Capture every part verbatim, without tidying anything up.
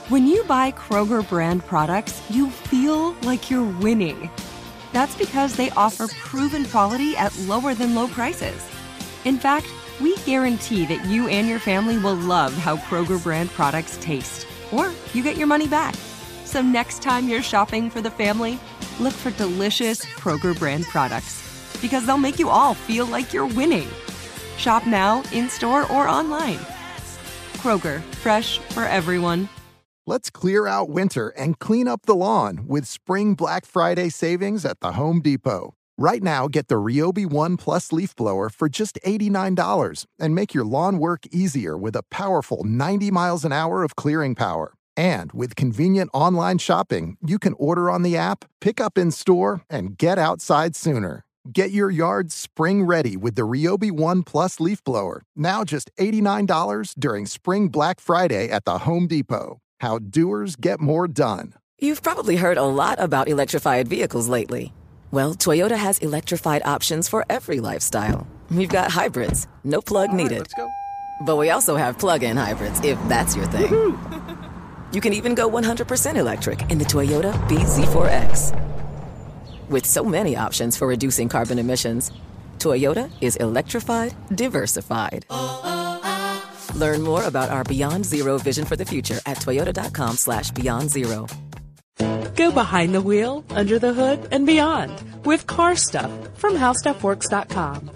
When you buy Kroger brand products, you feel like you're winning. That's because they offer proven quality at lower than low prices. In fact, we guarantee that you and your family will love how Kroger brand products taste, or you get your money back. So next time you're shopping for the family, look for delicious Kroger brand products, because they'll make you all feel like you're winning. Shop now, in-store, or online. Kroger, fresh for everyone. Let's clear out winter and clean up the lawn with spring Black Friday savings at the Home Depot. Right now, get the Ryobi One Plus leaf blower for just eighty-nine dollars and make your lawn work easier with a powerful ninety miles an hour of clearing power. And with convenient online shopping, you can order on the app, pick up in store, and get outside sooner. Get your yard spring ready with the Ryobi One Plus leaf blower, now just eighty-nine dollars during Spring Black Friday at the Home Depot. How doers get more done. You've probably heard a lot about electrified vehicles lately. Well, Toyota has electrified options for every lifestyle. We've got hybrids, no plug needed. Right, let's go. But we also have plug-in hybrids, if that's your thing. Woo-hoo. You can even go one hundred percent electric in the Toyota B Z four X. With so many options for reducing carbon emissions, Toyota is electrified, diversified. Learn more about our Beyond Zero vision for the future at toyota.com slash beyond zero. Go behind the wheel, under the hood, and beyond with Car Stuff from how stuff works dot com.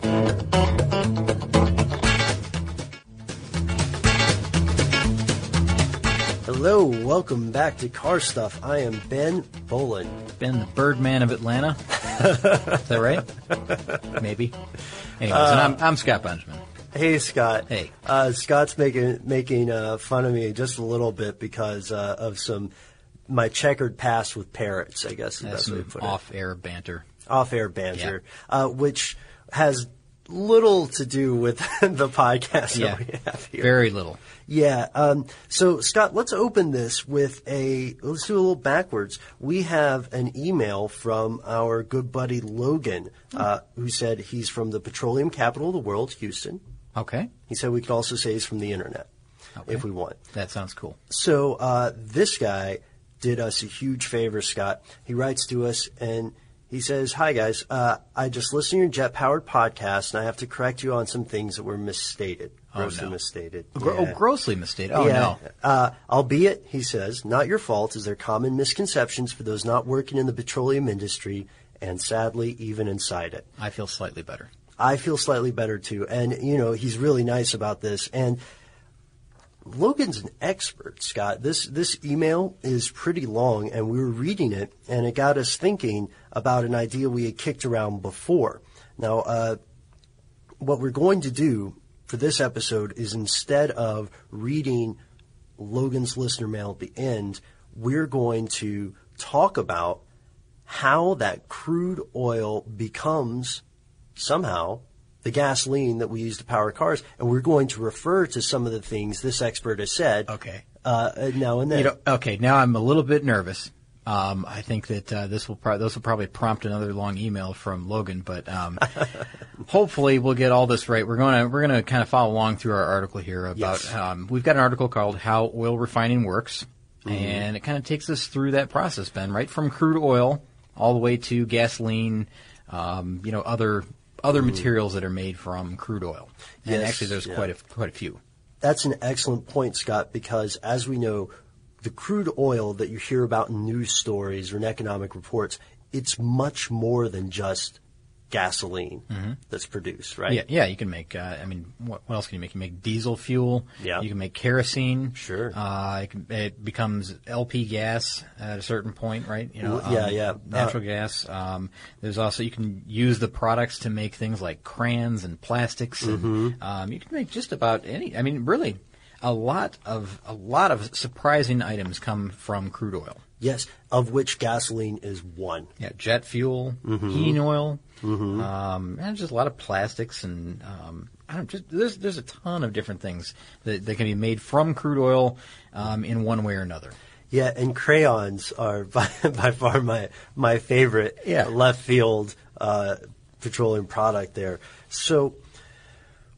Hello, welcome back to Car Stuff. I am Ben Bolin. Ben, the Birdman of Atlanta. Is that right? Maybe. Anyways, Uh, and I'm, I'm Scott Benjamin. Hey, Scott. Hey. Uh, Scott's making making uh, fun of me just a little bit because uh, of some my checkered past with parrots, I guess is the That's best way to some put it. off-air banter. Off-air banter, yeah. uh, which has little to do with the podcast Yeah, that we have here. Very little. Yeah. Um, so, Scott, let's open this with a, let's do a little backwards. We have an email from our good buddy Logan, uh, who said he's from the petroleum capital of the world, Houston. Okay. He said we could also say he's from the internet, Okay. if we want. That sounds cool. So, uh, this guy did us a huge favor, Scott. He writes to us and he says, "Hi, guys. Uh, I just listened to your jet-powered podcast, and I have to correct you on some things that were misstated. Grossly oh, no. misstated. Gro- Yeah. Oh, grossly misstated. Oh, yeah. no. Uh, albeit, he says, not your fault, as they're common misconceptions for those not working in the petroleum industry, and sadly, even inside it. I feel slightly better. I feel slightly better, too. And, you know, he's really nice about this. And Logan's an expert, Scott. This this email is pretty long, and we were reading it, and it got us thinking about an idea we had kicked around before. Now, uh, what we're going to do for this episode is instead of reading Logan's listener mail at the end, we're going to talk about how that crude oil becomes somehow the gasoline that we use to power cars, and we're going to refer to some of the things this expert has said. Okay. Uh, now and then. You know, okay, now I'm a little bit nervous. Um, I think that uh, this will pro- this will probably prompt another long email from Logan, but um, hopefully we'll get all this right. We're going to we're going to kind of follow along through our article here about. Yes. Um, we've got an article called "How Oil Refining Works," Mm-hmm. and it kind of takes us through that process, Ben, right from crude oil all the way to gasoline, um, you know, other other mm. materials that are made from crude oil. And Yes, actually, there's yeah. quite a quite a few. That's an excellent point, Scott, because as we know, the crude oil that you hear about in news stories or in economic reports, it's much more than just gasoline mm-hmm. that's produced, right? Yeah, yeah. You can make. Uh, I mean, what, what else can you make? You can make diesel fuel. Yeah. You can make kerosene. Sure. Uh, it, can, it becomes L P gas at a certain point, right? You know. Yeah, um, yeah. Natural Uh, gas. Um, there's also you can use the products to make things like crayons and plastics. And, Mm-hmm. um, you can make just about any. I mean, really, a lot of a lot of surprising items come from crude oil. Yes, of which gasoline is one. Yeah, jet fuel, Mm-hmm. heating oil, um, and just a lot of plastics, and um, I don't just there's there's a ton of different things that, that can be made from crude oil um, in one way or another. Yeah, and crayons are by, by far my my favorite Yeah. left field uh, petroleum product there. So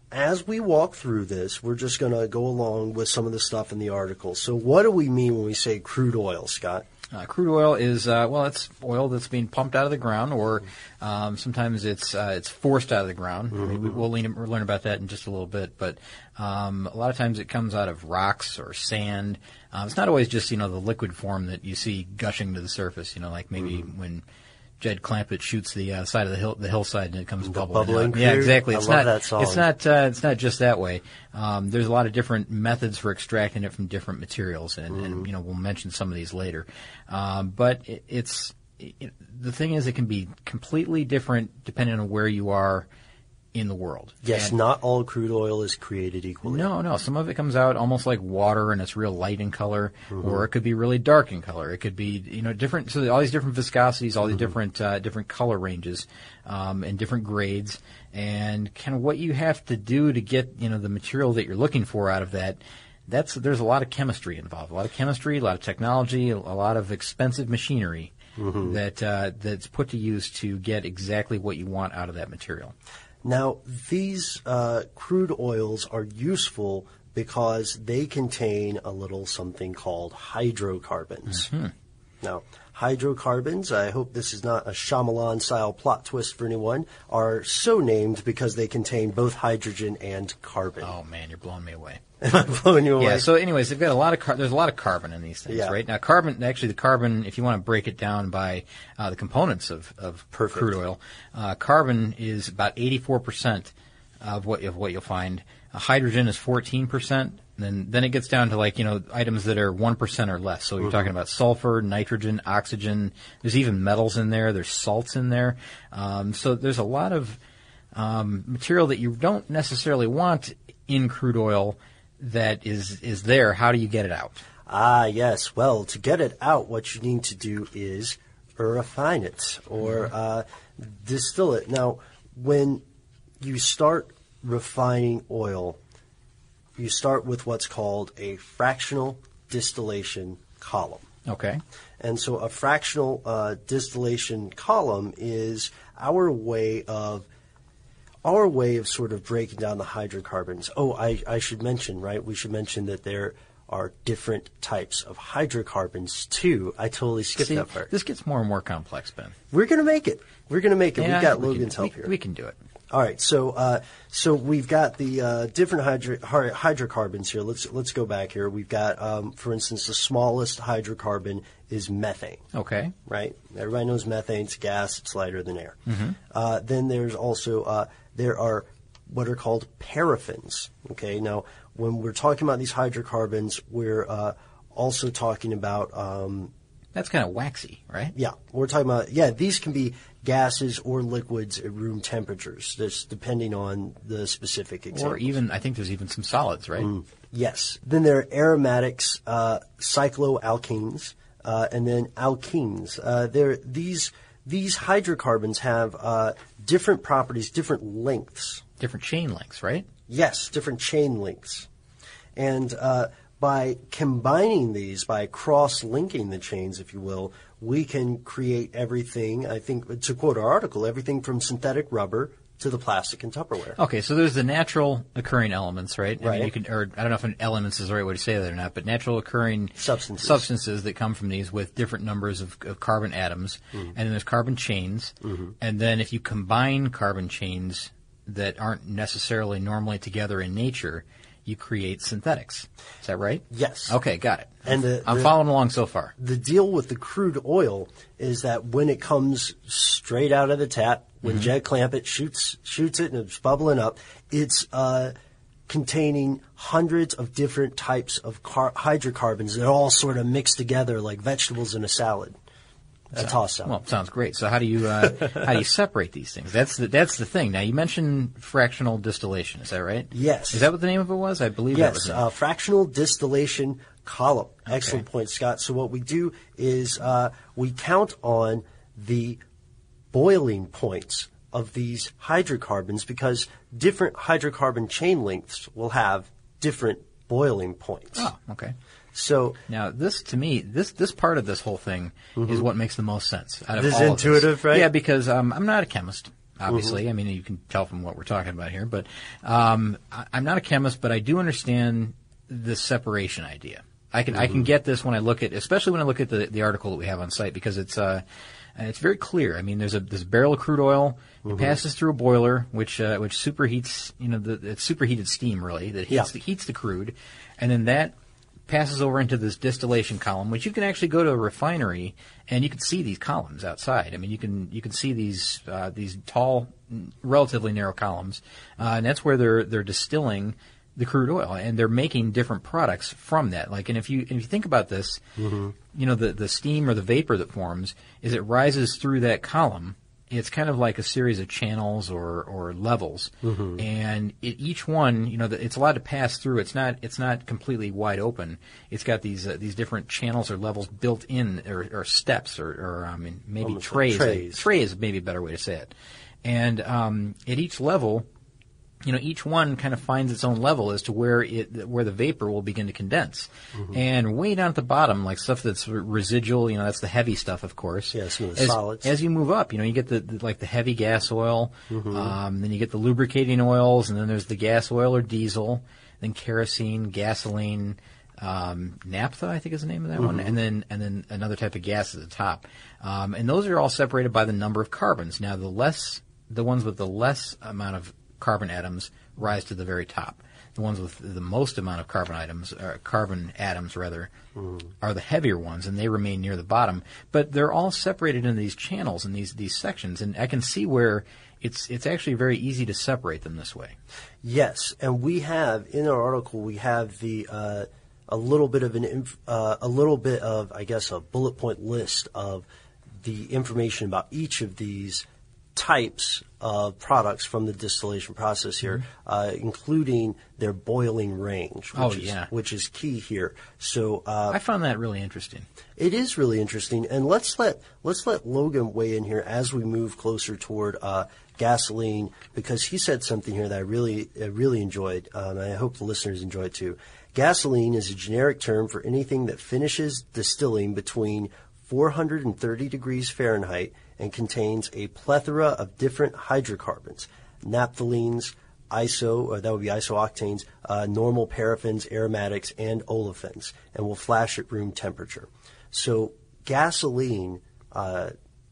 as we walk through this, we're just going to go along with some of the stuff in the article. So what do we mean when we say crude oil, Scott? Uh, crude oil is, uh, well, it's oil that's being pumped out of the ground, or um, sometimes it's uh, it's forced out of the ground. Mm-hmm. I mean, we, we'll lean, we'll learn about that in just a little bit. But um, a lot of times it comes out of rocks or sand. Uh, it's not always just, you know, the liquid form that you see gushing to the surface, you know, like maybe mm-hmm. when Jed Clampett shoots the uh, side of the hill, the hillside, and it comes the bubbling, bubbling out. Yeah, exactly. I It's love not. that song. It's not. Uh, it's not just that way. Um, there's a lot of different methods for extracting it from different materials, and, mm. and you know we'll mention some of these later. Um, but it, it's it, the thing is, it can be completely different depending on where you are in the world. Yes, and not all crude oil is created equally. No, no. Some of it comes out almost like water, and it's real light in color, mm-hmm. or it could be really dark in color. It could be, you know, different. So all these different viscosities, all these mm-hmm. different uh, different color ranges, um, and different grades, and kind of what you have to do to get, you know, the material that you're looking for out of that. That's there's a lot of chemistry involved, a lot of chemistry, a lot of technology, a lot of expensive machinery mm-hmm. that uh, that's put to use to get exactly what you want out of that material. Now, these uh, crude oils are useful because they contain a little something called hydrocarbons. Mm-hmm. Now, hydrocarbons, I hope this is not a Shyamalan-style plot twist for anyone, are so named because they contain both hydrogen and carbon. Oh, man, you're blowing me away. Am I blowing you away? Yeah, so anyways, they've got a lot of car- there's a lot of carbon in these things, yeah. right? Now, carbon, actually the carbon, if you want to break it down by uh, the components of, of crude oil, uh, carbon is about eighty-four percent of what of what you'll find. Uh, hydrogen is fourteen percent. Then then it gets down to, like, you know, items that are one percent or less. So you're mm-hmm. talking about sulfur, nitrogen, oxygen. There's even metals in there. There's salts in there. Um, so there's a lot of um, material that you don't necessarily want in crude oil that is is there. How do you get it out? Ah, yes. Well, to get it out, what you need to do is refine it or uh, distill it. Now, when you start refining oil, you start with what's called a fractional distillation column. Okay. And so a fractional uh, distillation column is our way of Our way of sort of breaking down the hydrocarbons. Oh, I, I should mention, right? We should mention that there are different types of hydrocarbons, too. I totally skipped See, that part. This gets more and more complex, Ben. We're going to make it. We're going to make it. Yeah, We've got we Logan's can, help we, here. We can do it. All right. So uh, so we've got the uh, different hydro- hydrocarbons here. Let's let's go back here. We've got, um, for instance, the smallest hydrocarbon is methane. Okay. Right? Everybody knows methane's a gas. It's lighter than air. Mm-hmm. Uh, then there's also uh, there are what are called paraffins. Okay. Now, when we're talking about these hydrocarbons, we're uh, also talking about um, that's kind of waxy, right? Yeah, we're talking about yeah. These can be gases or liquids at room temperatures. Just depending on the specific example. Or even, I think there's even some solids, right? Mm, yes. Then there are aromatics, uh, cycloalkenes, uh, and then alkenes. Uh, there these these hydrocarbons have uh, different properties, different lengths. Different chain lengths, right? Yes, different chain lengths. And uh, by combining these, by cross-linking the chains, if you will, we can create everything, I think, to quote our article, everything from synthetic rubber to the plastic and Tupperware. Okay, so there's the natural occurring elements, right? Right. I mean, you can, or I don't know if an elements is the right way to say that or not, but natural occurring substances, substances that come from these with different numbers of, of carbon atoms, mm-hmm. and then there's carbon chains, mm-hmm. and then if you combine carbon chains that aren't necessarily normally together in nature, you create synthetics. Is that right? Yes. Okay, got it. And the, I'm the, following along so far. The deal with the crude oil is that when it comes straight out of the tap, when mm-hmm. Jed Clampett shoots shoots it and it's bubbling up, it's uh, containing hundreds of different types of car- hydrocarbons that all sort of mix together like vegetables in a salad. A toss salad. Well, sounds great. So how do you uh, how do you separate these things? That's the that's the thing. Now you mentioned fractional distillation. Is that right? Yes. Is that what the name of it was? I believe yes, that was it. Yes, uh, fractional distillation column. Okay. Excellent point, Scott. So what we do is uh, we count on the boiling points of these hydrocarbons because different hydrocarbon chain lengths will have different boiling points. Oh, okay. So now, this to me, this this part of this whole thing mm-hmm. is what makes the most sense. Out of this all is intuitive, of this. right? Yeah, because um, I'm not a chemist. obviously. Mm-hmm. I mean, you can tell from what we're talking about here. But um, I, I'm not a chemist, but I do understand the separation idea. I can mm-hmm. I can get this when I look at, especially when I look at the, the article that we have on site, because it's uh it's very clear. I mean, there's a this barrel of crude oil. It mm-hmm. passes through a boiler, which uh, which superheats. You know, the, it's superheated steam really that heats, yeah. the, heats the crude, and then that passes over into this distillation column, which you can actually go to a refinery and you can see these columns outside. I mean, you can you can see these uh, these tall, relatively narrow columns, uh, and that's where they're they're distilling the crude oil, and they're making different products from that. Like, and if you if you think about this, mm-hmm. you know, the the steam or the vapor that forms is it rises through that column. It's kind of like a series of channels or or levels, mm-hmm. and it, each one, you know, the, it's allowed to pass through. It's not it's not completely wide open. It's got these uh, these different channels or levels built in, or, or steps, or, or I mean maybe Almost trays. Like trays. Like, tray is maybe a better way to say it. And um, at each level, you know, each one kind of finds its own level as to where it, where the vapor will begin to condense. Mm-hmm. And way down at the bottom, like stuff that's residual, you know, that's the heavy stuff, of course. Yeah, some of the as, solids. As you move up, you know, you get the, the like the heavy gas oil, mm-hmm. um, then you get the lubricating oils, and then there's the gas oil or diesel, then kerosene, gasoline, um, naphtha, I think is the name of that mm-hmm. one, and then and then another type of gas at the top. Um, and those are all separated by the number of carbons. Now, the less, the ones with the less amount of carbon atoms rise to the very top. The ones with the most amount of carbon atoms, or carbon atoms rather, mm. are the heavier ones, and they remain near the bottom. But they're all separated into these channels and these these sections, and I can see where it's it's actually very easy to separate them this way. Yes, and we have in our article we have the uh, a little bit of an inf- uh, a little bit of I guess a bullet point list of the information about each of these types of products from the distillation process here, mm-hmm. uh, including their boiling range, which, oh, is, yeah. which is key here. So uh, I found that really interesting. It is really interesting, and let's let let's let Logan weigh in here as we move closer toward uh, gasoline, because he said something here that I really I really enjoyed, um, and I hope the listeners enjoy it too. Gasoline is a generic term for anything that finishes distilling between four hundred thirty degrees Fahrenheit and contains a plethora of different hydrocarbons, naphthalines, iso, or that would be isooctanes, uh, normal paraffins, aromatics, and olefins, and will flash at room temperature. So gasoline, uh,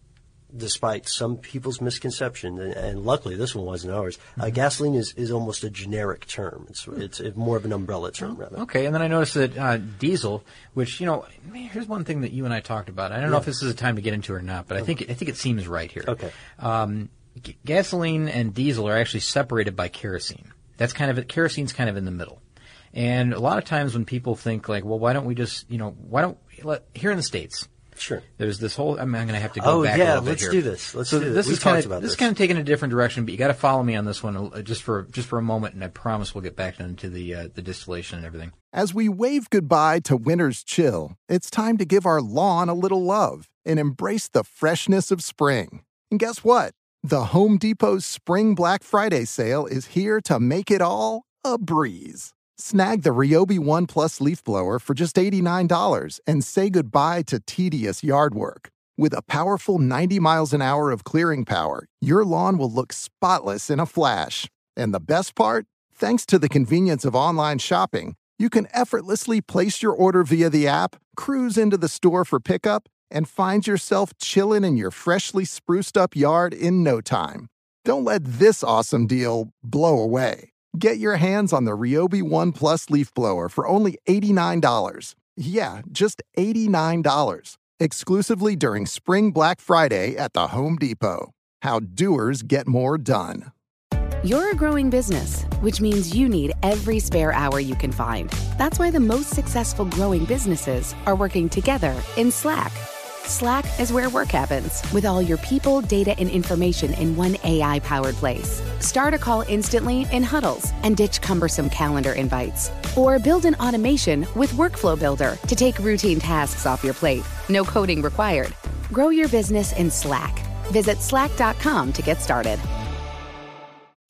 despite some people's misconception, and, and luckily this one wasn't ours, mm-hmm. uh, gasoline is, is almost a generic term. It's, it's it's more of an umbrella term, rather. Okay, and then I noticed that uh, diesel, which, you know, here's one thing that you and I talked about. I don't yeah. know if this is a time to get into it or not, but I think I think it seems right here. Okay. Um, g- gasoline and diesel are actually separated by kerosene. That's kind of it. Kerosene's kind of in the middle. And a lot of times when people think like, well, why don't we just, you know, why don't let, here in the States, sure. There's this whole. I'm going to have to go oh, back yeah, a little bit here. let's do this. Let's so do this. this. Is kind of this, this is kind of taking a different direction, but you got to follow me on this one uh, just for just for a moment, and I promise we'll get back into the uh, the distillation and everything. As we wave goodbye to winter's chill, it's time to give our lawn a little love and embrace the freshness of spring. And guess what? The Home Depot's Spring Black Friday sale is here to make it all a breeze. Snag the Ryobi One Plus leaf blower for just eighty-nine dollars and say goodbye to tedious yard work. With a powerful ninety miles an hour of clearing power, your lawn will look spotless in a flash. And the best part? Thanks to the convenience of online shopping, you can effortlessly place your order via the app, cruise into the store for pickup, and find yourself chilling in your freshly spruced up yard in no time. Don't let this awesome deal blow away. Get your hands on the Ryobi One Plus leaf blower for only eighty-nine dollars. Yeah, just eighty-nine dollars. Exclusively during Spring Black Friday at the Home Depot. How doers get more done. You're a growing business, which means you need every spare hour you can find. That's why the most successful growing businesses are working together in Slack. Slack is where work happens, with all your people, data, and information in one A I-powered place. Start a call instantly in huddles and ditch cumbersome calendar invites. Or build an automation with Workflow Builder to take routine tasks off your plate. No coding required. Grow your business in Slack. Visit slack dot com to get started.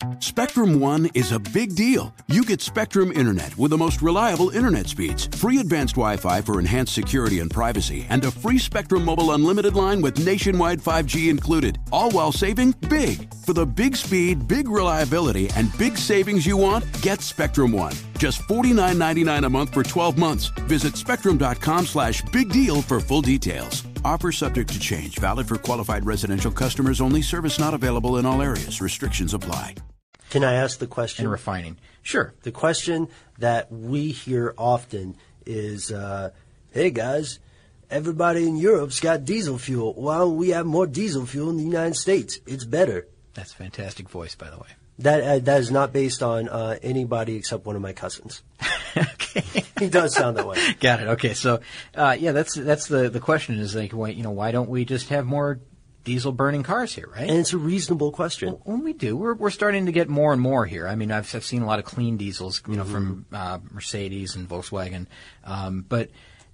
Spectrum One is a big deal. You get Spectrum Internet with the most reliable internet speeds, free advanced Wi-Fi for enhanced security and privacy, and a free Spectrum Mobile Unlimited line with nationwide five G included, all while saving big. For the big speed, big reliability, and big savings you want, get Spectrum One. Just forty-nine ninety-nine a month for twelve months. Visit spectrum.com slash big deal for full details. Offer subject to change. Valid for qualified residential customers only. Service not available in all areas. Restrictions apply. Can I ask the question? And refining. Sure. The question that we hear often is, uh, hey guys, everybody in Europe's got diesel fuel. Why don't we have more diesel fuel in the United States? It's better. That's a fantastic voice, by the way. That uh, that is not based on uh, anybody except one of my cousins. Okay. He does sound that way. Got it. Okay. So, uh, yeah, that's that's the, the question is like, why, you know, why don't we just have more diesel burning cars here, right? And it's a reasonable question. Well, we do. We're we're starting to get more and more here. I mean, I've I've seen a lot of clean diesels, you know, mm-hmm. from uh, Mercedes and Volkswagen, um, but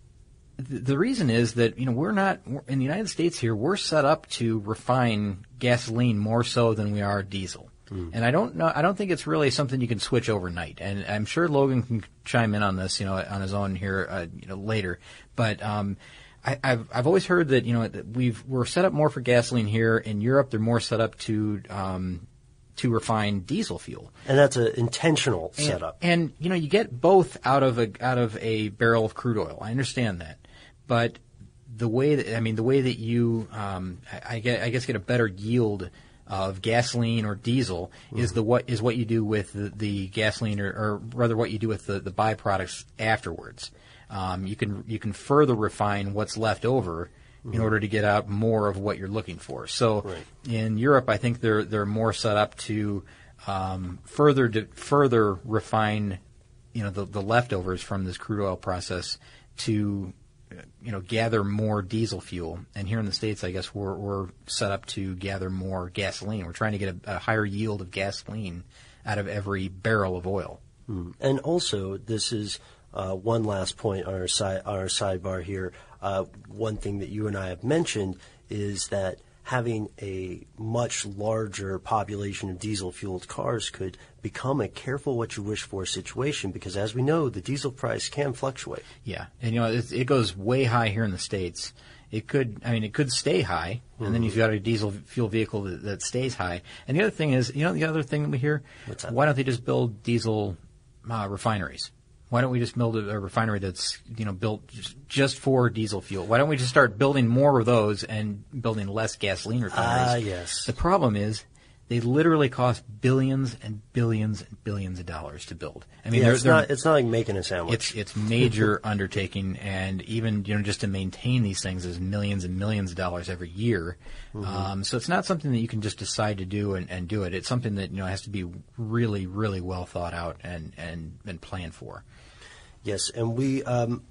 th- the reason is that you know we're not we're, in the United States here. We're set up to refine gasoline more so than we are diesel. And I don't know. I don't think it's really something you can switch overnight. And I'm sure Logan can chime in on this, you know, on his own here, uh, you know, later. But um, I, I've I've always heard that you know that we've we're set up more for gasoline here. In Europe, they're more set up to um, to refine diesel fuel. And that's an intentional and, setup. And you know, you get both out of a out of a barrel of crude oil. I understand that, but the way that I mean, the way that you um, I, I, get, I guess get a better yield of gasoline or diesel mm-hmm. is the what is what you do with the, the gasoline or, or rather what you do with the, the byproducts afterwards. Um, you can you can further refine what's left over mm-hmm. in order to get out more of what you're looking for. So right. in Europe, I think they're they're more set up to um, further to further refine you know the, the leftovers from this crude oil process to you know, gather more diesel fuel. And here in the States, I guess we're, we're set up to gather more gasoline. We're trying to get a, a higher yield of gasoline out of every barrel of oil. Mm. And also, this is uh, one last point on our, side, on our sidebar here. Uh, one thing that you and I have mentioned is that having a much larger population of diesel-fueled cars could become a careful what you wish for situation because, as we know, the diesel price can fluctuate. Yeah, and you know it, it goes way high here in the States. It could, I mean, it could stay high, and mm-hmm. then you've got a diesel fuel vehicle that, that stays high. And the other thing is, you know, the other thing that we hear, What's that? Why don't they just build diesel uh, refineries? Why don't we just build a, a refinery that's, you know, built just, just for diesel fuel? Why don't we just start building more of those and building less gasoline refineries? Ah, yes. The problem is they literally cost billions and billions and billions of dollars to build. I mean, yeah, they're, it's they're, not it's not like making a sandwich. It's it's major undertaking, and even you know just to maintain these things is millions and millions of dollars every year. Mm-hmm. Um, so it's not something that you can just decide to do and, and do it. It's something that you know has to be really really well thought out and and, and planned for. Yes, and we um,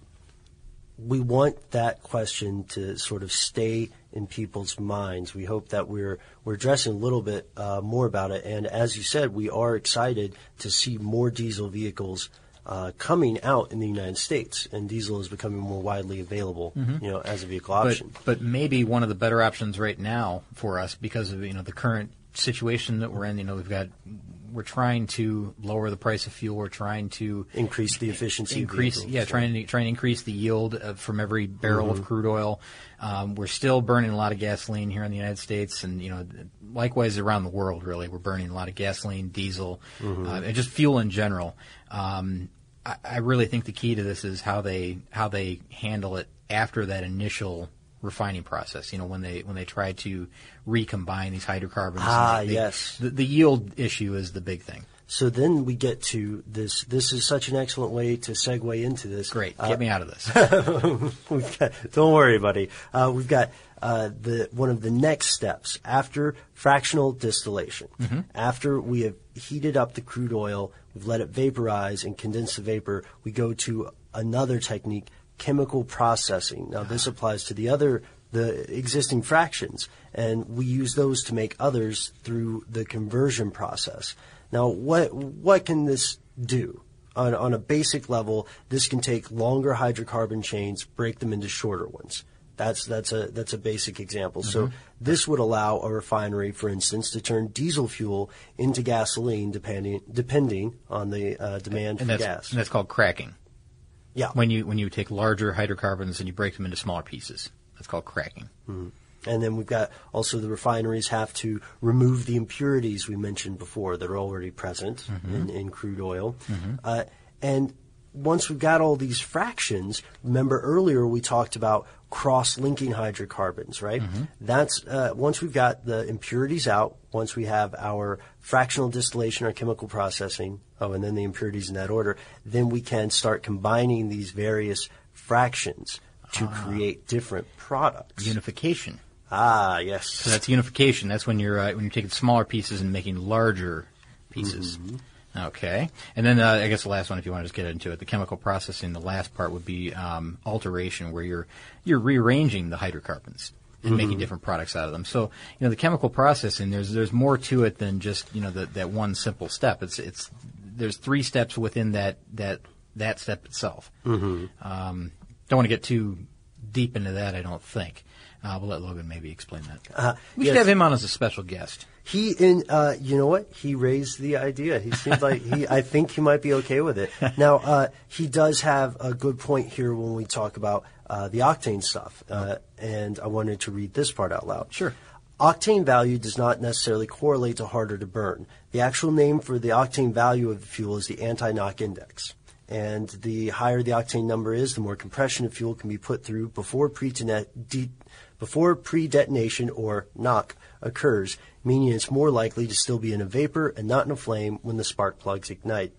we want that question to sort of stay in people's minds. We hope that we're we're addressing a little bit uh, more about it. And as you said, we are excited to see more diesel vehicles uh, coming out in the United States, and diesel is becoming more widely available, mm-hmm. you know, as a vehicle option. But, but maybe one of the better options right now for us, because of you know the current situation that we're in. You know, we've got. We're trying to lower the price of fuel. We're trying to increase the efficiency. Increase, of vehicles, yeah, so. trying to trying to increase the yield of, from every barrel mm-hmm. of crude oil. Um, we're still burning a lot of gasoline here in the United States, and you know, likewise around the world. Really, we're burning a lot of gasoline, diesel, mm-hmm. uh, and just fuel in general. Um, I, I really think the key to this is how they how they handle it after that initial refining process. You know, when they when they try to recombine these hydrocarbons. Ah, they, yes. The, the yield issue is the big thing. So then we get to this. This is such an excellent way to segue into this. Great. Get uh, me out of this. we've got, don't worry, buddy. Uh, we've got uh, the one of the next steps after fractional distillation. Mm-hmm. After we have heated up the crude oil, we've let it vaporize and condense the vapor, we go to another technique, chemical processing. Now, this applies to the other, the existing fractions, and we use those to make others through the conversion process. Now, what what can this do? On, on a basic level, this can take longer hydrocarbon chains, break them into shorter ones. That's that's a that's a basic example. Mm-hmm. So this would allow a refinery, for instance, to turn diesel fuel into gasoline, depending depending on the uh, demand and for that's, gas. And that's called cracking. Yeah. When you when you take larger hydrocarbons and you break them into smaller pieces, that's called cracking. Mm-hmm. And then we've got also the refineries have to remove the impurities we mentioned before that are already present mm-hmm. in, in crude oil, mm-hmm. uh, and once we've got all these fractions, remember earlier we talked about cross-linking hydrocarbons, right? Mm-hmm. That's uh, once we've got the impurities out, once we have our fractional distillation or chemical processing, oh, and then the impurities in that order, then we can start combining these various fractions to ah. create different products. Unification. Ah, yes. So that's unification. That's when you're uh, when you're taking smaller pieces and making larger pieces. Mm-hmm. Okay. And then uh, I guess the last one, if you want to just get into it, the chemical processing, the last part would be um, alteration, where you're you're rearranging the hydrocarbons and mm-hmm. making different products out of them. So, you know, the chemical processing, there's there's more to it than just, you know, the, that one simple step. It's it's there's three steps within that that that step itself. Mm-hmm. Um, don't want to get too deep into that, I don't think. Uh, we'll let Logan maybe explain that. Uh, we should yes. have him on as a special guest. He in uh, you know what? He raised the idea. He seems like he. I think he might be okay with it. Now uh, he does have a good point here when we talk about uh, the octane stuff, uh, and I wanted to read this part out loud. Sure. Octane value does not necessarily correlate to harder to burn. The actual name for the octane value of the fuel is the anti-knock index. And the higher the octane number is, the more compression of fuel can be put through before pre-detonation before pre-detonation or knock occurs, meaning it's more likely to still be in a vapor and not in a flame when the spark plugs ignite.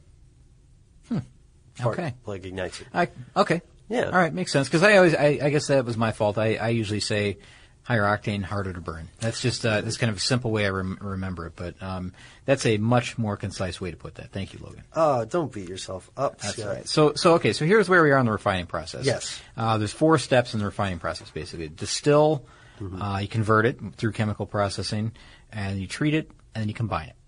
Hmm. Spark Okay. plug ignites it. I, okay. Yeah. All right, makes sense. Because I always, I, I guess that was my fault. I, I usually say higher octane, harder to burn. That's just uh, that's kind of a simple way I rem- remember it, but um, that's a much more concise way to put that. Thank you, Logan. Oh, don't beat yourself up, That's Scott. right. So, so okay. So here's where we are in the refining process. Yes. Uh, there's four steps in the refining process, basically. Distill, mm-hmm. uh, you convert it through chemical processing, and you treat it, and then you combine it.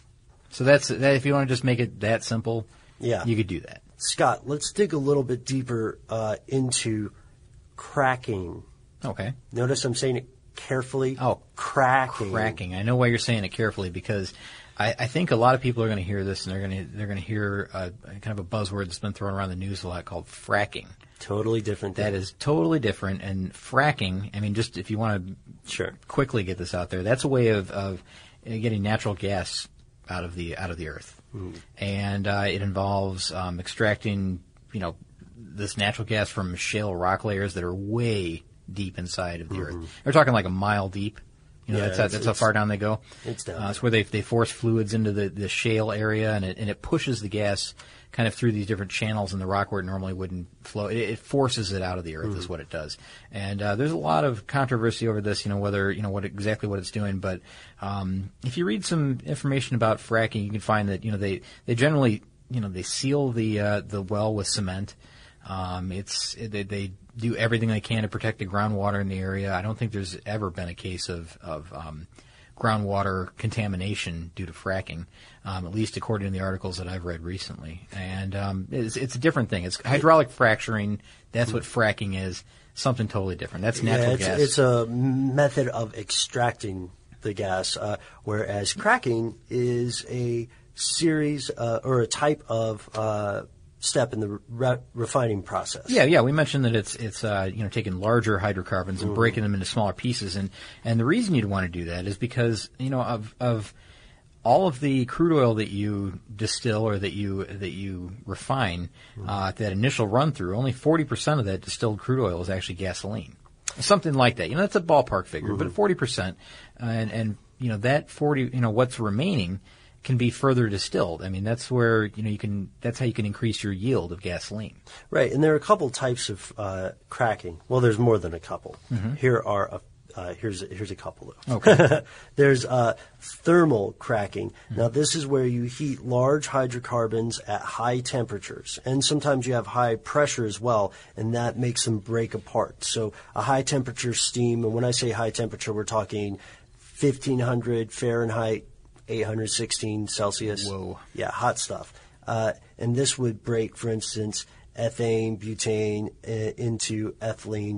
So that's that. If you want to just make it that simple, yeah, you could do that. Scott, let's dig a little bit deeper uh, into cracking. Okay. Notice I'm saying it carefully. Oh, cracking. Cracking. I know why you're saying it carefully, because I, I think a lot of people are going to hear this and they're going to they're going to hear a, a kind of a buzzword that's been thrown around the news a lot called fracking. Totally different thing. That is totally different. And fracking, I mean, just if you want to sure. quickly get this out there, that's a way of, of getting natural gas out of the out of the earth, mm. and uh, it involves um, extracting, you know, this natural gas from shale rock layers that are way deep inside of the mm-hmm. earth. They're talking like a mile deep. You know, yeah, that's how, that's how far down they go. It's down. Uh, it's where they they force fluids into the, the shale area, and it and it pushes the gas kind of through these different channels in the rock where it normally wouldn't flow. It, it forces it out of the earth, mm-hmm. is what it does. And uh, there's a lot of controversy over this. You know, whether you know what exactly what it's doing. But um, if you read some information about fracking, you can find that you know they they generally you know they seal the uh, the well with cement. Um, it's they, they do everything they can to protect the groundwater in the area. I don't think there's ever been a case of of um, groundwater contamination due to fracking, um, at least according to the articles that I've read recently. And um, it's, it's a different thing. It's hydraulic fracturing. That's what fracking is. Something totally different. That's natural yeah, it's, gas. It's a method of extracting the gas, uh, whereas cracking is a series uh, or a type of uh, step in the re- refining process. Yeah, yeah. We mentioned that it's it's uh, you know taking larger hydrocarbons and mm. breaking them into smaller pieces, and and the reason you'd want to do that is because you know of of all of the crude oil that you distill or that you that you refine mm. uh, at that initial run through, only forty percent of that distilled crude oil is actually gasoline, something like that. You know, that's a ballpark figure, mm-hmm. but forty percent, uh, and and you know that forty, you know what's remaining can be further distilled. I mean, that's where, you know, you can, that's how you can increase your yield of gasoline. Right. And there are a couple types of uh, cracking. Well, there's more than a couple. Mm-hmm. Here are, a, uh, here's, a, here's a couple though. Okay. There's uh, thermal cracking. Mm-hmm. Now, this is where you heat large hydrocarbons at high temperatures. And sometimes you have high pressure as well, and that makes them break apart. So a high temperature steam, and when I say high temperature, we're talking fifteen hundred Fahrenheit, eight hundred sixteen Celsius. Whoa. Yeah, hot stuff. Uh, and this would break, for instance, ethane, butane uh, into ethylene,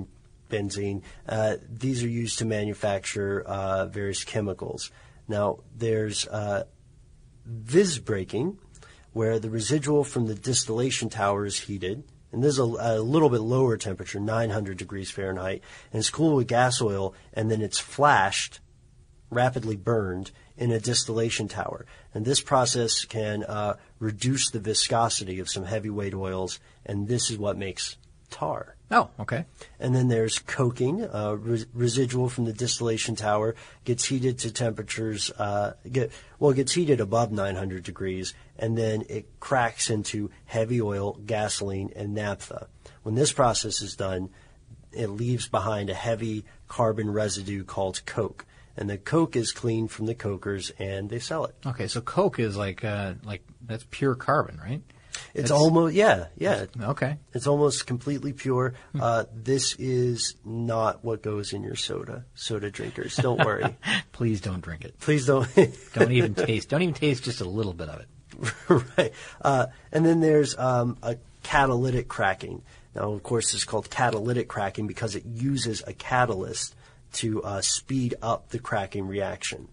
benzene. Uh, these are used to manufacture uh, various chemicals. Now, there's uh, vis braking, where the residual from the distillation tower is heated. And this is a, a little bit lower temperature, nine hundred degrees Fahrenheit, and it's cooled with gas oil, and then it's flashed, rapidly burned, in a distillation tower. And this process can uh, reduce the viscosity of some heavyweight oils, and this is what makes tar. Oh, okay. And then there's coking. Uh, res- residual from the distillation tower gets heated to temperatures, uh, get, well, it gets heated above nine hundred degrees, and then it cracks into heavy oil, gasoline, and naphtha. When this process is done, it leaves behind a heavy carbon residue called coke. And the coke is cleaned from the cokers, and they sell it. Okay, so coke is like, uh, like that's pure carbon, right? It's That's, almost, yeah, yeah. Okay. It's almost completely pure. Uh, this is not what goes in your soda, soda drinkers. Don't worry. Please don't drink it. Please don't. Don't even taste. Don't even taste just a little bit of it. Right. Uh, and then there's um, a catalytic cracking. Now, of course, it's called catalytic cracking because it uses a catalyst to uh, speed up the cracking reaction.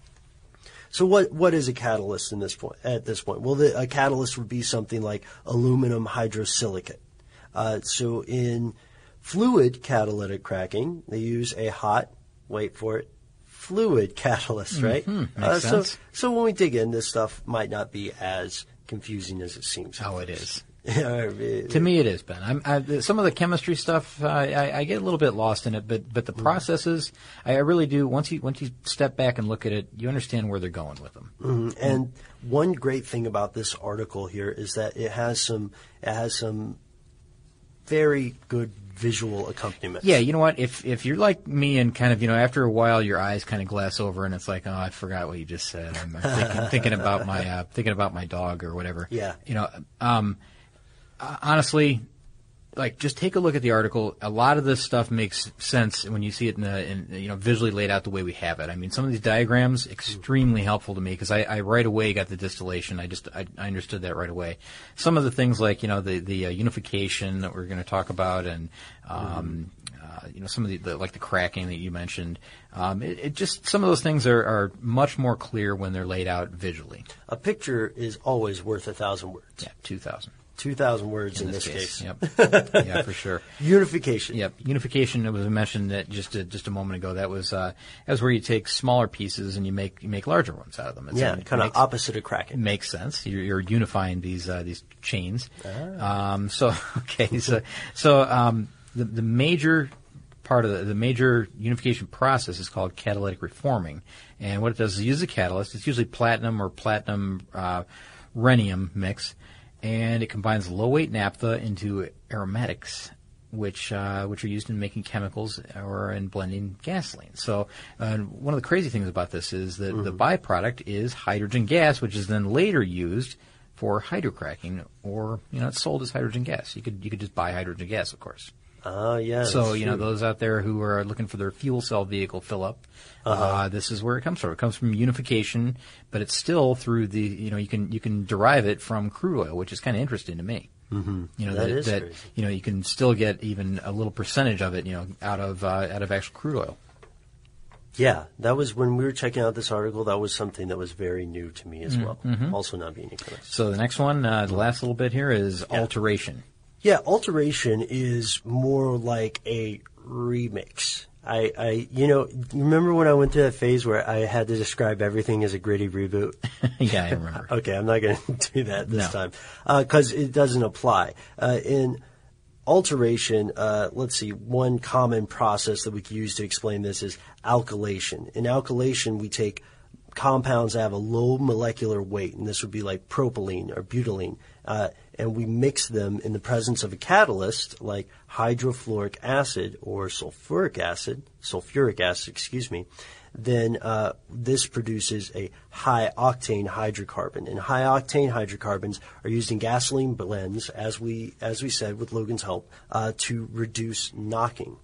So what what is a catalyst in this point, at this point? Well, the, a catalyst would be something like aluminum hydrosilicate. Uh, so in fluid catalytic cracking, they use a hot, wait for it, fluid catalyst, right? Mm-hmm. Makes uh, sense. So, so when we dig in, this stuff might not be as confusing as it seems. Oh, it is. To To me, it is, Ben. I'm, I, some of the chemistry stuff, uh, I, I get a little bit lost in it, but but the processes, I, I really do. Once you once you step back and look at it, you understand where they're going with them. Mm-hmm. And one great thing about this article here is that it has some it has some very good visual accompaniment. Yeah, you know what? If if you're like me and kind of, you know, after a while your eyes kind of glass over and it's like, oh, I forgot what you just said. I'm, I'm thinking, thinking about my uh, thinking about my dog or whatever. Yeah. You know, um, honestly, like just take a look at the article. A lot of this stuff makes sense when you see it in the, in, you know, visually laid out the way we have it. I mean, some of these diagrams extremely helpful to me because I, I right away got the distillation. I just I, I understood that right away. Some of the things like, you know, the the uh, unification that we're going to talk about and um, uh, you know, some of the, the like the cracking that you mentioned. Um, it, it just some of those things are, are much more clear when they're laid out visually. A picture is always worth a thousand words. Yeah, two thousand. Two thousand words in, In this, this case. case. Yep. Yeah, for sure. Unification. Yep. Unification, it was mentioned that just a, just a moment ago. That was uh, that was where you take smaller pieces and you make you make larger ones out of them. It's, Yeah, it kind of makes- opposite of It cracking. makes sense. You're, you're unifying these uh, these chains. Um, so okay, so so um, the the major part of the, the major unification process is called catalytic reforming, and what it does is it uses a catalyst. It's usually platinum or platinum uh, rhenium mix. And it combines low-weight naphtha into aromatics, which uh, which are used in making chemicals or in blending gasoline. So uh, one of the crazy things about this is that mm-hmm. the byproduct is hydrogen gas, which is then later used for hydrocracking, or you know, it's sold as hydrogen gas. You could you could just buy hydrogen gas, of course. Oh, uh, yeah. So, you know, those out there who are looking for their fuel cell vehicle fill up, uh-huh. uh, this is where it comes from. It comes from unification, but it's still through the, you know, you can, you can derive it from crude oil, which is kind of interesting to me. Mm-hmm. You know, that, that, is that crazy. you know, you can still get even a little percentage of it, you know, out of, uh, out of actual crude oil. Yeah, that was when we were checking out this article, that was something that was very new to me as well. Mm-hmm. Also not being a chemist. So the next one, uh, the last little bit here is Yeah. alteration. Yeah, alteration is more like a remix. I, I, you know, remember when I went through that phase where I had to describe everything as a gritty reboot? Yeah, I remember. Okay, I'm not going to do that this No. time because it doesn't apply. Uh, in alteration, uh, let's see, one common process that we can use to explain this is alkylation. In alkylation, we take compounds that have a low molecular weight, and this would be like propylene or butylene, uh, and we mix them in the presence of a catalyst like hydrofluoric acid or sulfuric acid, sulfuric acid, excuse me, then uh, this produces a high-octane hydrocarbon. And high-octane hydrocarbons are used in gasoline blends, as we as we said with Logan's help, uh, to reduce knocking.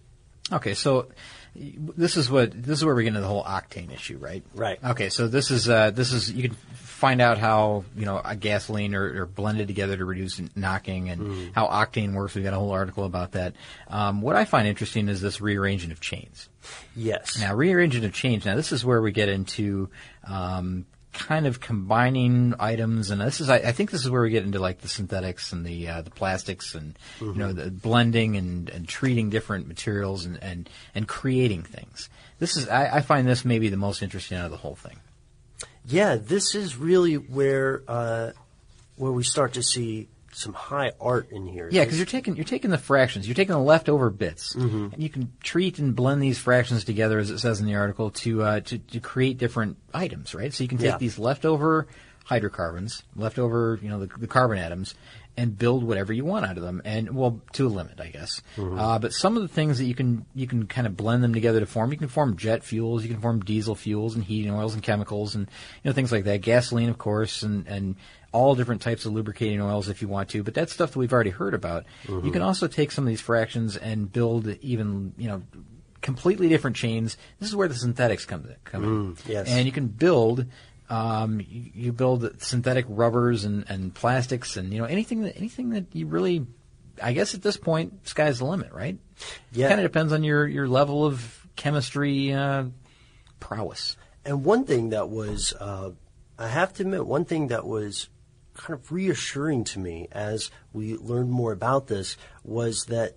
Okay, so this is what this is where we get into the whole octane issue, right? Right. Okay, so this is uh, this is you can find out how you know a gasoline are, are blended together to reduce knocking and mm. how octane works. We've got a whole article about that. Um, what I find interesting is this rearranging of chains. Yes. Now, rearranging of chains. Now, this is where we get into um, kind of combining items, and this is I, I think this is where we get into like the synthetics and the uh, the plastics and mm-hmm. you know the blending and, and treating different materials and, and, and creating things. This is I, I find this maybe the most interesting out of the whole thing. Yeah, this is really where uh, where we start to see some high art in here. Yeah, because you're taking you're taking the fractions, you're taking the leftover bits, mm-hmm. and you can treat and blend these fractions together, as it says in the article, to uh, to, to create different items, right? So you can take yeah. these leftover hydrocarbons, leftover you know the, the carbon atoms, and build whatever you want out of them, and well, to a limit, I guess. Mm-hmm. Uh, but some of the things that you can you can kind of blend them together to form, you can form jet fuels, you can form diesel fuels, and heating oils and chemicals, and you know things like that. Gasoline, of course, and and all different types of lubricating oils if you want to. But that's stuff that we've already heard about. Mm-hmm. You can also take some of these fractions and build even you know completely different chains. This is where the synthetics come come in, mm, yes. and you can build. Um, you, you build synthetic rubbers and, and plastics and, you know, anything that, anything that you really, I guess at this point, sky's the limit, right? Yeah. It kind of depends on your, your level of chemistry, uh, prowess. And one thing that was, uh, I have to admit, one thing that was kind of reassuring to me as we learned more about this was that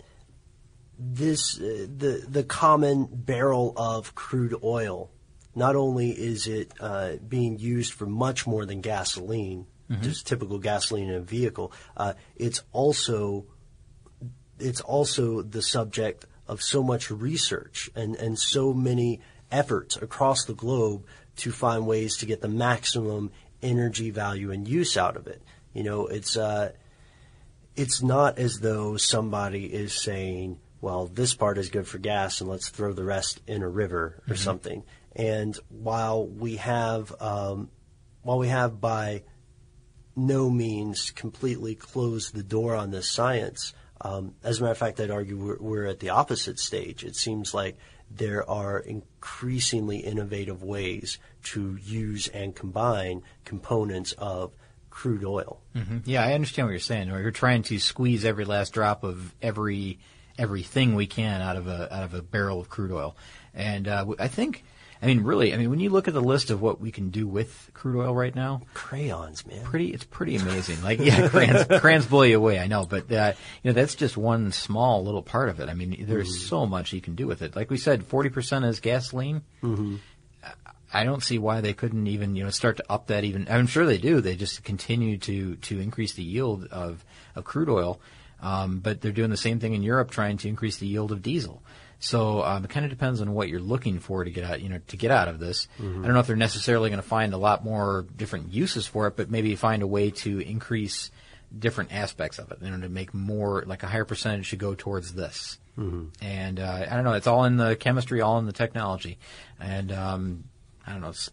this, uh, the, the common barrel of crude oil, not only is it uh, being used for much more than gasoline, mm-hmm. just typical gasoline in a vehicle, uh, it's also it's also the subject of so much research and, and so many efforts across the globe to find ways to get the maximum energy value and use out of it. You know, it's uh, it's not as though somebody is saying, well, this part is good for gas and let's throw the rest in a river or mm-hmm. something. And while we have, um, while we have by no means completely closed the door on this science, um, as a matter of fact, I'd argue we're, we're at the opposite stage. It seems like there are increasingly innovative ways to use and combine components of crude oil. Mm-hmm. Yeah, I understand what you're saying. We're trying to squeeze every last drop of every everything we can out of a out of a barrel of crude oil, and uh, I think. I mean, really, I mean, when you look at the list of what we can do with crude oil right now. Crayons, man. Pretty, it's pretty amazing. Like, yeah, crayons, crayons blow you away, I know. But, uh, you know, that's just one small little part of it. I mean, there's mm-hmm. so much you can do with it. Like we said, forty percent is gasoline. Mm-hmm. I don't see why they couldn't even, you know, start to up that even. I'm sure they do. They just continue to, to increase the yield of, of crude oil. Um, but they're doing the same thing in Europe, trying to increase the yield of diesel. So um, it kind of depends on what you're looking for to get out, you know, to get out of this. Mm-hmm. I don't know if they're necessarily going to find a lot more different uses for it, but maybe find a way to increase different aspects of it. You know, to make more, like a higher percentage should go towards this. Mm-hmm. And uh, I don't know, it's all in the chemistry, all in the technology, and um, I don't know. It's,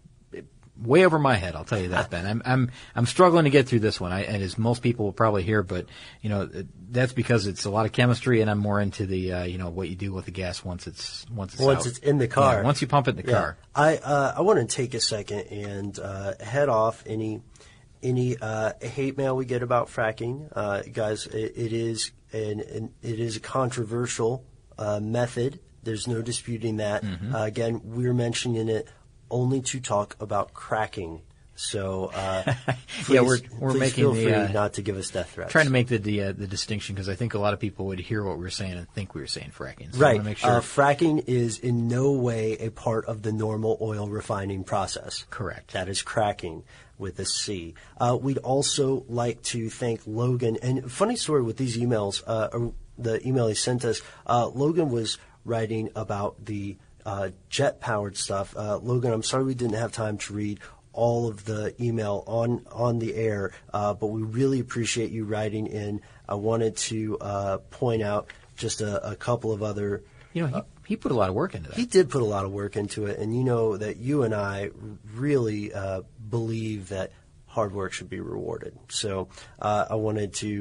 way over my head, I'll tell you that, Ben. I'm I'm I'm struggling to get through this one, I, and as most people will probably hear, but you know that's because it's a lot of chemistry, and I'm more into the uh, you know what you do with the gas once it's once it's once out. it's in the car. Yeah, once you pump it in the yeah. car. I uh, I want to take a second and uh, head off any any uh, hate mail we get about fracking, uh, guys. It, it is an, an it is a controversial uh, method. There's no disputing that. Mm-hmm. Uh, again, we're mentioning it only to talk about cracking. So, uh, please, yeah, we're we're please making feel the, free uh, not to give us death threats. Trying to make the the, uh, the distinction because I think a lot of people would hear what we were saying and think we were saying fracking. So right. I want to make sure. Uh, fracking is in no way a part of the normal oil refining process. Correct. That is cracking with a C. Uh, we'd also like to thank Logan. And funny story with these emails, uh, or the email he sent us, uh, Logan was writing about the Uh, jet-powered stuff. Uh, Logan, I'm sorry we didn't have time to read all of the email on, on the air, uh, but we really appreciate you writing in. I wanted to uh, point out just a, a couple of other... You know, he, uh, he put a lot of work into that. He did put a lot of work into it, and you know that you and I really uh, believe that hard work should be rewarded. So uh, I wanted to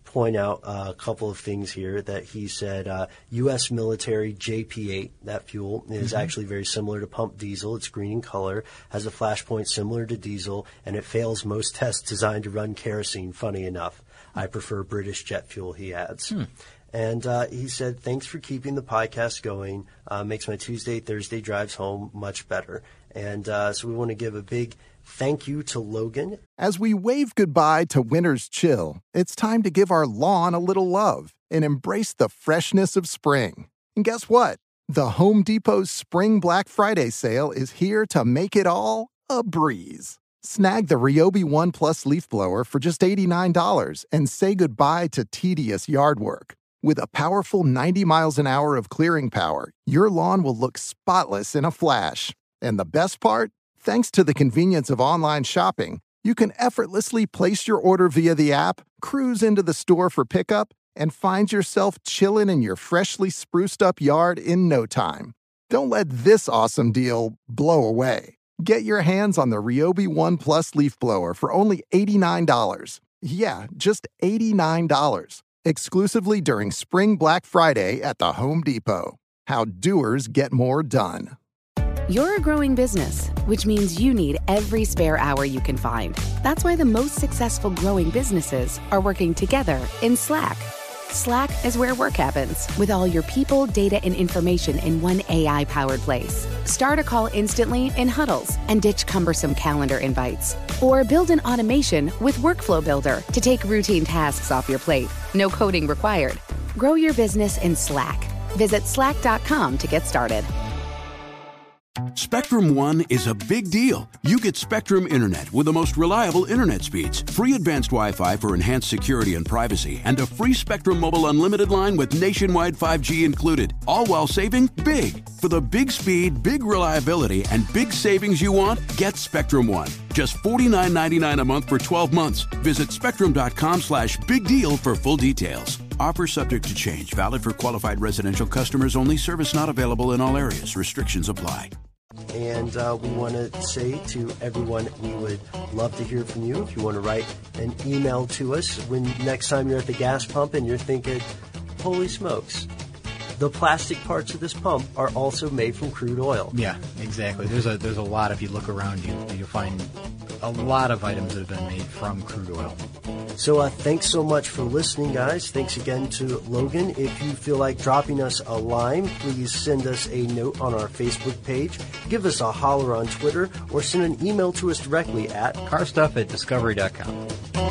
point out uh, a couple of things here that he said. Uh, U S military J P eight, that fuel, is mm-hmm. actually very similar to pump diesel. It's green in color, has a flash point similar to diesel, and it fails most tests designed to run kerosene, funny enough. I prefer British jet fuel, he adds. Hmm. And uh, he said, thanks for keeping the podcast going. Uh, makes my Tuesday, Thursday drives home much better. And uh, so we want to give a big thank you to Logan. As we wave goodbye to winter's chill, it's time to give our lawn a little love and embrace the freshness of spring. And guess what? The Home Depot's Spring Black Friday sale is here to make it all a breeze. Snag the Ryobi One Plus leaf blower for just eighty-nine dollars and say goodbye to tedious yard work. With a powerful ninety miles an hour of clearing power, your lawn will look spotless in a flash. And the best part? Thanks to the convenience of online shopping, you can effortlessly place your order via the app, cruise into the store for pickup, and find yourself chilling in your freshly spruced up yard in no time. Don't let this awesome deal blow away. Get your hands on the Ryobi One Plus leaf blower for only eighty-nine dollars. Yeah, just eighty-nine dollars. Exclusively during Spring Black Friday at the Home Depot. How doers get more done. You're a growing business, which means you need every spare hour you can find. That's why the most successful growing businesses are working together in Slack. Slack is where work happens, with all your people, data, and information in one A I-powered place. Start a call instantly in huddles and ditch cumbersome calendar invites. Or build an automation with Workflow Builder to take routine tasks off your plate. No coding required. Grow your business in Slack. Visit slack dot com to get started. Spectrum One is a big deal. You get Spectrum Internet with the most reliable internet speeds, free advanced Wi-Fi for enhanced security and privacy, and a free Spectrum Mobile Unlimited line with nationwide five G included, all while saving big. For the big speed, big reliability, and big savings you want, get Spectrum One. Just forty-nine ninety-nine a month for twelve months. Visit spectrum.com slash big deal for full details. Offer subject to change. Valid for qualified residential customers only. Service not available in all areas. Restrictions apply. And uh, we want to say to everyone, we would love to hear from you. If you want to write an email to us when next time you're at the gas pump and you're thinking, holy smokes, the plastic parts of this pump are also made from crude oil. Yeah, exactly. There's a there's a lot. If you look around you, you'll find a lot of items that have been made from crude oil. So uh, thanks so much for listening, guys. Thanks again to Logan. If you feel like dropping us a line, please send us a note on our Facebook page, give us a holler on Twitter, or send an email to us directly at carstuff at discovery dot com.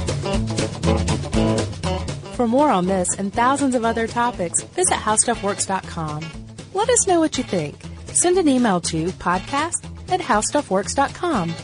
For more on this and thousands of other topics, visit how stuff works dot com. Let us know what you think. Send an email to podcast at how stuff works dot com.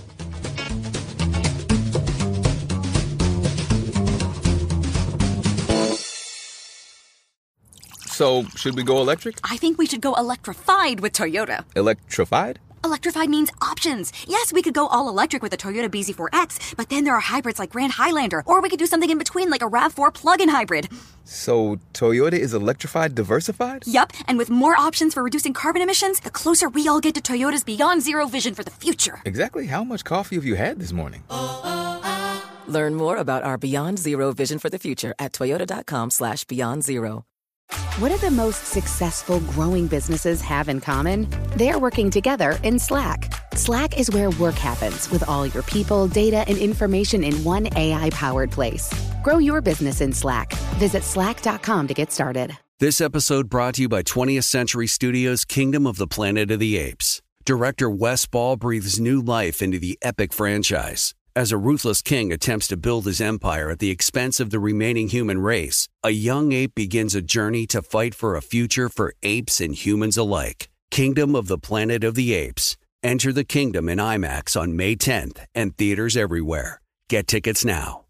So, should we go electric? I think we should go electrified with Toyota. Electrified? Electrified means options. Yes, we could go all electric with the Toyota B Z four X, but then there are hybrids like Grand Highlander, or we could do something in between like a RAV four plug-in hybrid. So, Toyota is electrified diversified? Yup, and with more options for reducing carbon emissions, the closer we all get to Toyota's Beyond Zero vision for the future. Exactly how much coffee have you had this morning? Learn more about our Beyond Zero vision for the future at toyota.com slash beyond zero. What do the most successful growing businesses have in common? They're working together in Slack. Slack is where work happens, with all your people, data, and information in one A I-powered place. Grow your business in Slack. Visit slack dot com to get started. This episode brought to you by twentieth Century Studios' Kingdom of the Planet of the Apes. Director Wes Ball breathes new life into the epic franchise. As a ruthless king attempts to build his empire at the expense of the remaining human race, a young ape begins a journey to fight for a future for apes and humans alike. Kingdom of the Planet of the Apes. Enter the kingdom in IMAX on May tenth and theaters everywhere. Get tickets now.